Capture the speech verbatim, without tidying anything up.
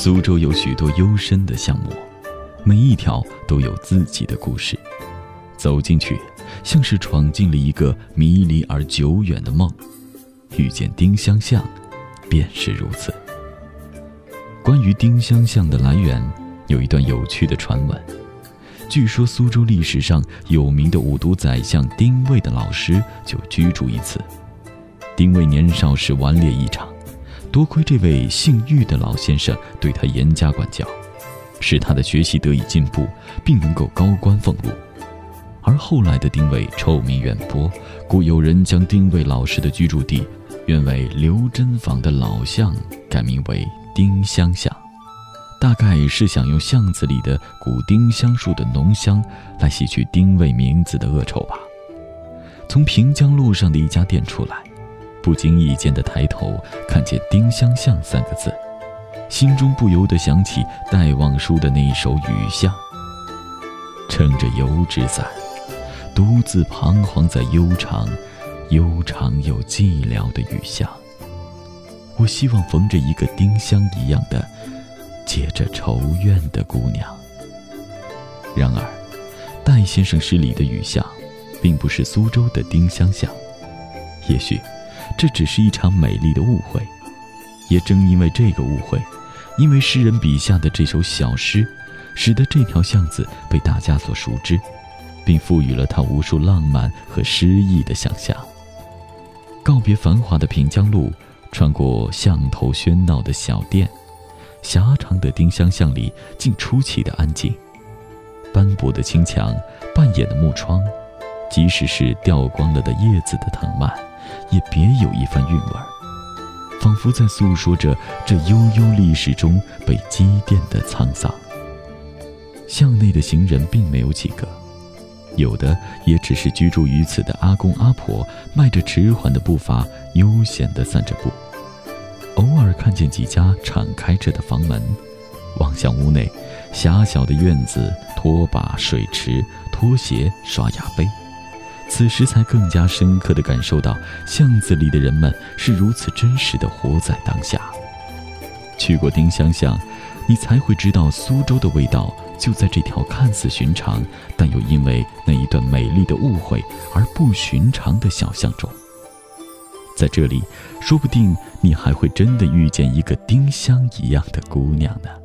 苏州有许多幽深的巷陌，每一条都有自己的故事。走进去，像是闯进了一个迷离而久远的梦。遇见丁香巷，便是如此。关于丁香巷的来源，有一段有趣的传闻。据说苏州历史上有名的五毒宰相丁谓的老师就居住于此。丁谓年少时顽劣异常，多亏这位姓郁的老先生对他严加管教，使他的学习得以进步，并能够高官俸禄。而后来的丁谓臭名远播，故有人将丁谓老师的居住地原为刘真坊的老巷改名为丁香巷，大概是想用巷子里的古丁香树的浓香来洗去丁谓名字的恶臭吧。从平江路上的一家店出来，不经意间的抬头看见丁香巷三个字，心中不由得想起戴望舒的那一首雨巷。撑着油纸伞，独自彷徨在悠长悠长又寂寥的雨巷。我希望逢着一个丁香一样的结着愁怨的姑娘。然而戴先生诗里的雨巷并不是苏州的丁香巷，也许这只是一场美丽的误会。也正因为这个误会，因为诗人笔下的这首小诗，使得这条巷子被大家所熟知，并赋予了它无数浪漫和诗意的想象。告别繁华的平江路，穿过巷头喧闹的小店，狭长的丁香巷里竟出奇的安静。斑驳的青墙，半掩的木窗，即使是掉光了的叶子的藤蔓，也别有一番韵味，仿佛在诉说着这悠悠历史中被积淀的沧桑。巷内的行人并没有几个，有的也只是居住于此的阿公阿婆，迈着迟缓的步伐，悠闲地散着步。偶尔看见几家敞开着的房门，望向屋内狭小的院子，拖把、水池、拖鞋、刷牙杯。此时才更加深刻地感受到巷子里的人们是如此真实地活在当下。去过丁香巷，你才会知道苏州的味道就在这条看似寻常，但又因为那一段美丽的误会而不寻常的小巷中。在这里，说不定你还会真的遇见一个丁香一样的姑娘呢。